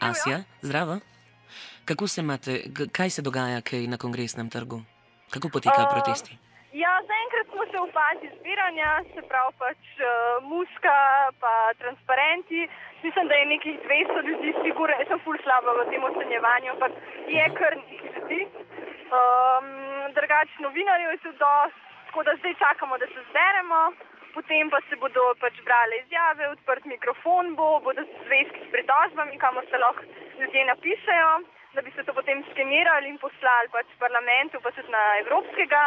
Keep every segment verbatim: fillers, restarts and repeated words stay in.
Asja, zdravo. Kako se imate, k- kaj se dogaja kaj na Kongresnem trgu? Kako potekajo Uh, protesti? ja, zaenkrat smo še v fazi zbiranja, se pravi pač uh, muska, pa transparenti. Mislim, da je nekih dvesto ljudi, sigurno, jaz sem ful slaba v tem ocenjevanju, ampak je kar nekaj ljudi. Um, drugač novinarjev je tudi dosti, tako da zdaj čakamo, da se zberemo, potem pa se bodo pač brale izjave, odprt mikrofon bo, bodo zvezki s pritožbami, kamor se lahko ljudje napišejo, da bi se to potem skenirali in poslali pač parlamentu, pa tudi na evropskega.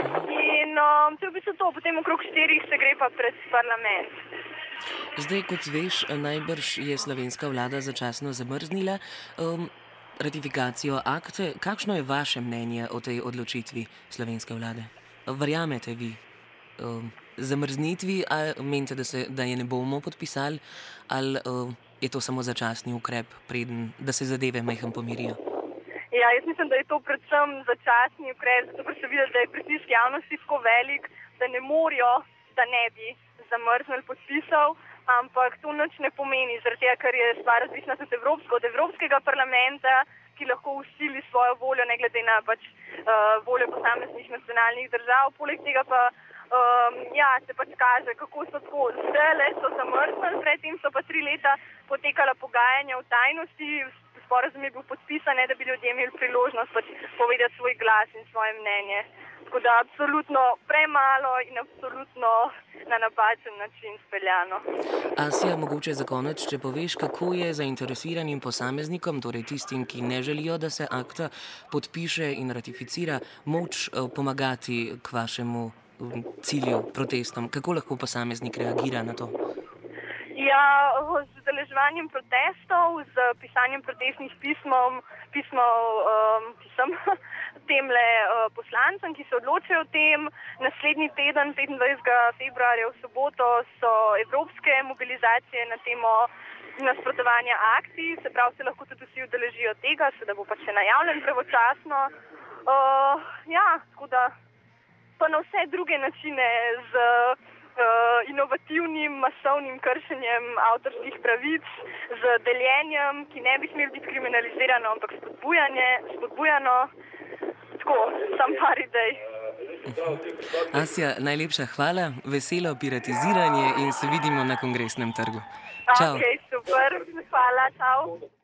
In um, to je v bistvu to, potem okrog štirih se gre pa pred parlament. Zdaj, kot veš, najbrž je slovenska vlada začasno zamrznila um, ratifikacijo akte. Kakšno je vaše mnenje o tej odločitvi slovenske vlade? Verjamete vi um, zamrznitvi, ali menite, da, se, da je ne bomo podpisali, ali um, je to samo začasni ukrep, preden, da se zadeve majhen pomirijo? Ja, jaz mislim, da je to predvsem začasni ukrep, zato ker se vidi, da je pritisk javnosti tako velik, da ne morajo, da ne bi zamrznili podpisov, ampak to nič ne pomeni, zaradi tega, ker je stvar različna tudi evropsko, od Evropskega parlamenta, ki lahko usili svojo voljo, ne glede na pač uh, voljo posameznih nacionalnih držav. Poleg tega pa um, ja, se pač kaže, kako so tako zdajle so zamrznili, predtem so pa tri leta potekala pogajanja v tajnosti, sporazum je bil podpisan, da bi ljudje imeli priložnost pač povedati svoj glas in svoje mnenje. Tako da absolutno premalo in absolutno na napačen način speljano. Asja, mogoče za konec, če poveš, kako je zainteresiranim posameznikom, torej tistim, ki ne želijo, da se akta podpiše in ratificira, moč eh, pomagati k vašemu um, cilju, protestom? Kako lahko posameznik reagira na to? Ja, z udeleževanjem protestov, z pisanjem protestnih pismov, pismov, um, pisem temle uh, poslancem, ki se odločajo o tem. Naslednji teden, petindvajsetega februarja v soboto, so evropske mobilizacije na temo nasprotovanja akcij, se pravi, se lahko tudi vsi udeležijo tega, se da bo pač še najavljen pravočasno. Uh, ja, tako da pa na vse druge načine z Uh, inovativnim, masovnim kršenjem avtorskih pravic, z deljenjem, ki ne bi smelo biti kriminalizirano, ampak spodbujanje, spodbujano. Tako, sam par idej. Asja, najlepša hvala, veselo piratiziranje in se vidimo na Kongresnem trgu. Čau. Ok, super, hvala, čau.